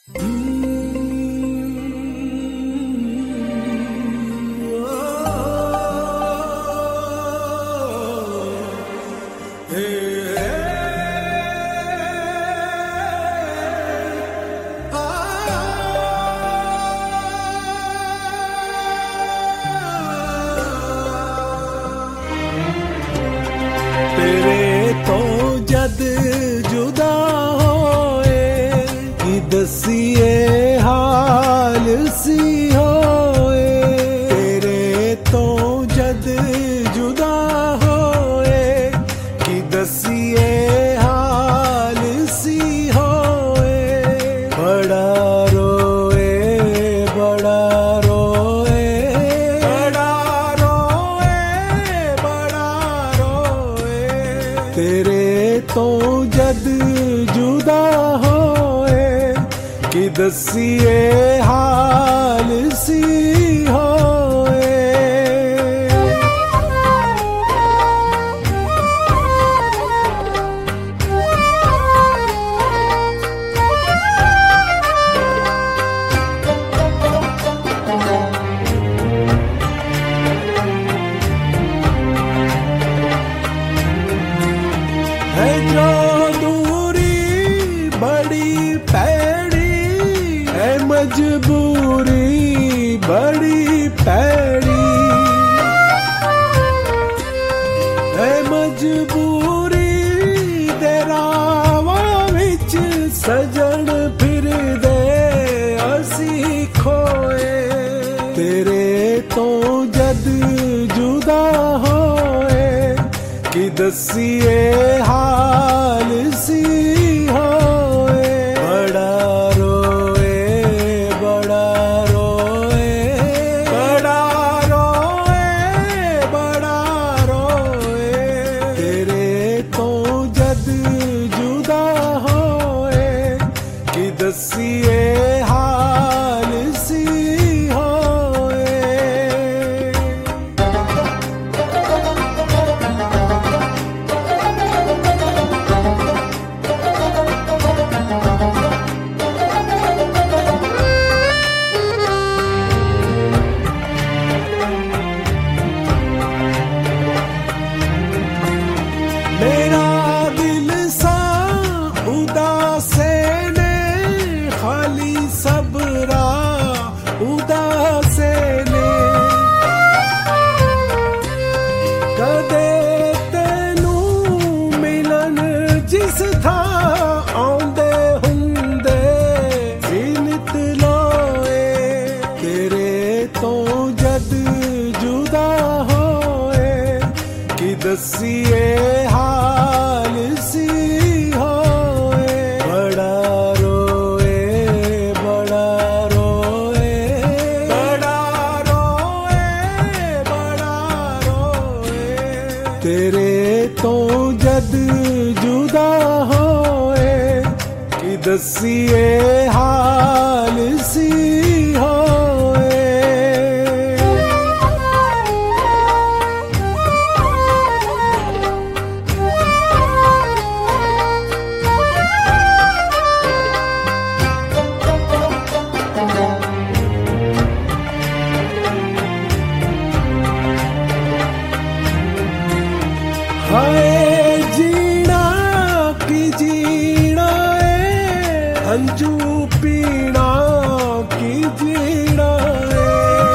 तेरे तो जद जुदा होए कि दसिए हाल सी होए। तेरे तो जद जुदा होए कि दसिए हाल सी होए। बड़ा रोए बड़ा रोए बड़ा रोए बड़ा रोए। तेरे तो जद जुदा होए कि दसिए हाल सी होए। है जो दूरी बड़ी पैड़ी है, मजबूरी बड़ी पैड़ी है। मजबूरी दे रावां विच सजन फिर दे असी खोए। तेरे तो जद जुदा होए कि दसिए हाल सी होए। बड़ा रोए बड़ा रोए बड़ा रोए बड़ा रोए। तेरे तो जद जुदा होए कि दसिए हाल सी होए। मेरा दिल सा उदासे ने खाली सबरा उदासे ने। कदे तेनू मिलन जिस था आंदे हुंदे जीनत लोए। तेरे तो जद जुदा होए कि दसिए हाल सी होए। बड़ा रोए बड़ा रोए बड़ा रोए बड़ा रोए। तेरे तो जद जुदा होए कि दसिए हाल सी होए। हाय जीना की जीना है, अंजू पीना की जीना है।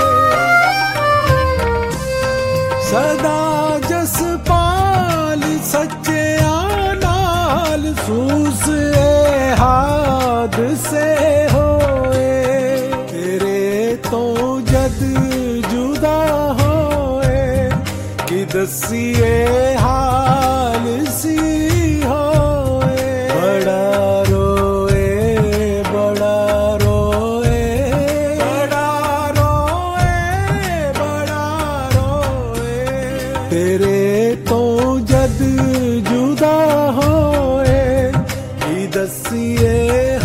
सदा जस पाल सच्चे आनाल सूस ए हाद से होए। तेरे तो जद जुदा होए कि दसिए हाल सी होए। बड़ा रोए बड़ा रोए बड़ा रोए बड़ा रोए। तेरे तो जद जुदा होए कि दसिए